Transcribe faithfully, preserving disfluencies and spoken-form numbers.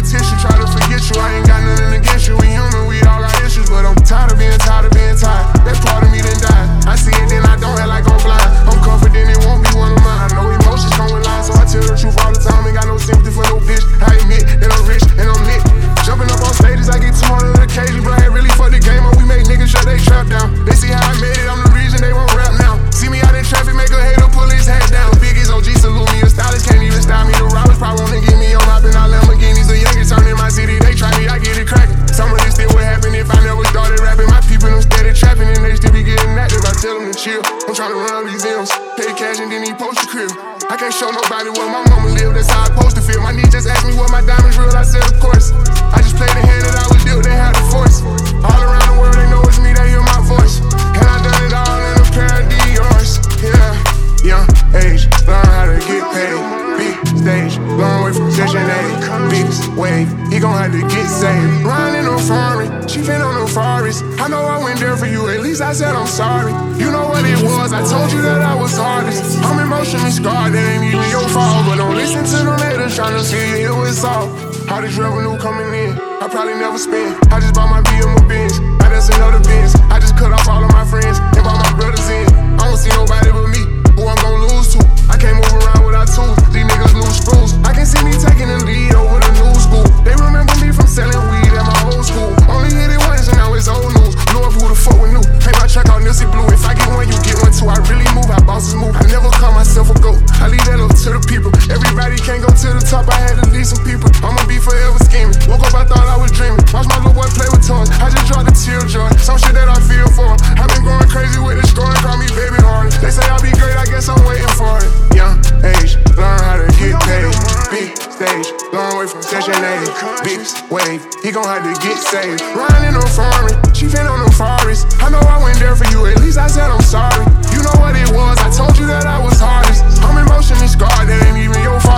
tissue, try to forget you. I ain't got nothing against you. We human, we all got issues, but I'm tired of being tired of being tired. That part of me done died. I see it, then I don't act like I'm blind. I'm confident it won't be one of mine. I know emotions come with lies, so I tell the truth all the time. Ain't got no sympathy for no bitch. I admit that I'm rich and I'm lit. Jumping up on stages, I get two hundred occasions, but I ain't really fuck the game up. We make niggas shut they trap down. They see how I made it, I'm the reason they won't rap now. See me out in traffic, make a hater pull his hat down. Biggest O G salute me, the stylist can't even style me. The robbers probably wanna get me on hopping out Lamborghinis. The youngest turn in my city, they try me, I get it crackin'. Some of this still would happen if I never started rapping. My people them steady trapping and they still be getting active. I tell them to chill, I'm tryna run up these M's. Pay cash and then he post the crib. I can't show nobody where my mama live, that's how I supposed to feel. My niece just asked me what my diamonds real, I said of course. I just played the hand that I was dealt, they had the force. All around the world they know it's me, they hear my voice. And I done it all in a pair of Dior's. Yeah, young age, learn how to get paid. Big stage, long way from Section eight. Big wave, he gon' have to get saved. Riding on foreign, she been on them Ferraris. I know I went there for you, at least I said I'm sorry. You know what it was, I told you that I was hardest. I'm emotionally scarred, that ain't even your fault. But don't listen to them haters tryna see you, it's all. All this revenue coming in, I probably never spend. I just bought my B M Benz, now that's another Benz. I just cut off all of my friends and brought my brothers in. I don't see nobody but me, who I'm gon' lose to. I can't move around without tools, these niggas lose screws. I can see me taking the lead over the new school. They remember me from selling weed at my old school. Only hit it once and now it's old news. Lord, who the fuck we knew? Paint my track out Nipsey Blue. If I get one, you get one too. I really move, how bosses move. I never call myself a goat, I leave that up to the people. Everybody can't go to the top, I had to lead some people. I'ma be forever scheming. Woke up, I thought I was dreaming. Watch my little boy play with toys. I just dropped a tear joy. Some shit that I feel for. I've been going crazy with the scoring, call me baby hard. They say I'll be great, I guess I'm waiting for it. Young age, learn how to get paid. Big stage, long way from Section eight. Big wave, he gon' have to get saved. Riding on foreign, she been on them Ferraris. I know I went there for you, at least I said I'm sorry. You know what it was, I told you that I was hardest. I'm emotionally scarred, that ain't even your fault.